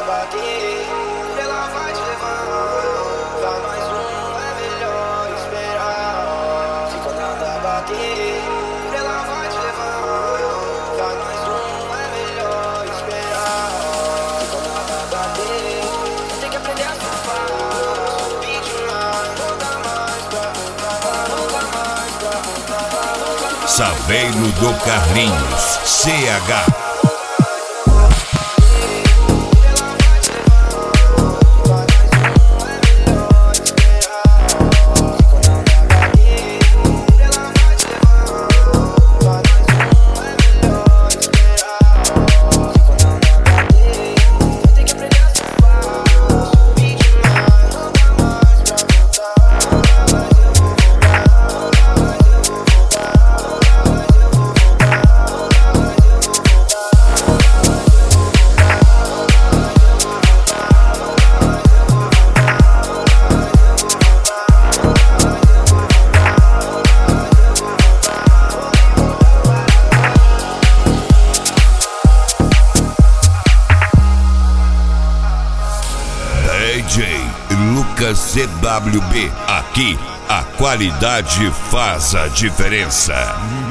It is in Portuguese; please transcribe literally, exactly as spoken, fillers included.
bater, por ela vai te levar. Pra nós um é melhor esperar. Se quando ela bater, por ela vai te levar. Pra nós um é melhor esperar. Se quando ela bater, você tem que aprender a surfar. Subir demais, não dá mais pra voltar. Não dá mais pra voltar. Não dá mais. Saveiro do Carlinhos, C H. D J Lucas C W B, aqui a qualidade faz a diferença.